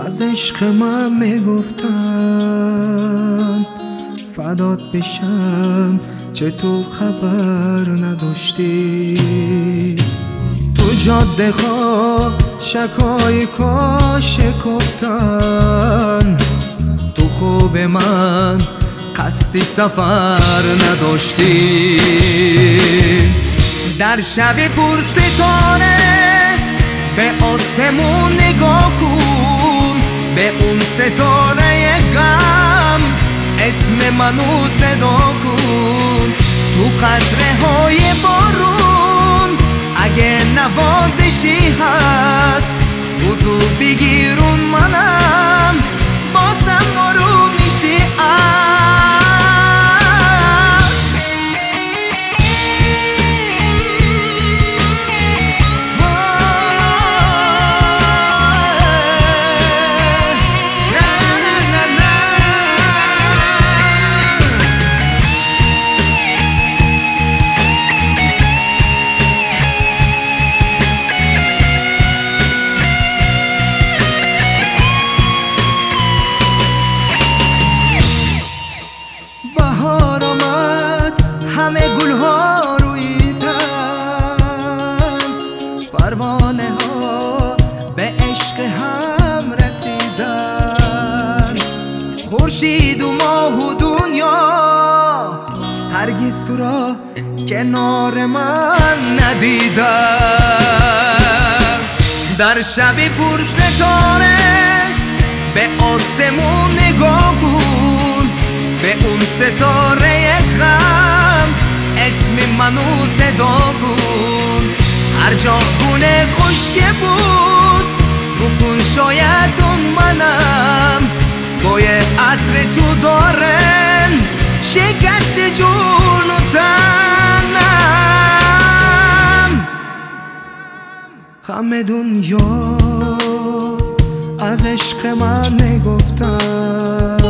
از عشق من میگفتن فدات بشم، چه تو خبر نداشتی؟ تو جاده ها شکایکا شکفتن، تو خوب من قصدی سفر نداشتی. در شب پر ستاره به آسمون نگاه کن، به اون ستاره غم اسم منو صدا کن. تو خطره های بارون اگه نوازشی هست وضو بگیرون، منم بازم آروم میشی. بهار آمد همه گلها رویدن، پروانه ها به عشق هم رسیدن. خورشید و ماه و دنیا هرگز تو را کنار من ندیدن. در شب پر ستاره به آسمون نگاه کن، به اون ستاره غم اسم منو صدا کن. هر جا خونه خشک بود بکن شاید اون منم، بوی عطر تو دارم شکست جون و تنم. همه دنیا از عشق من میگفتن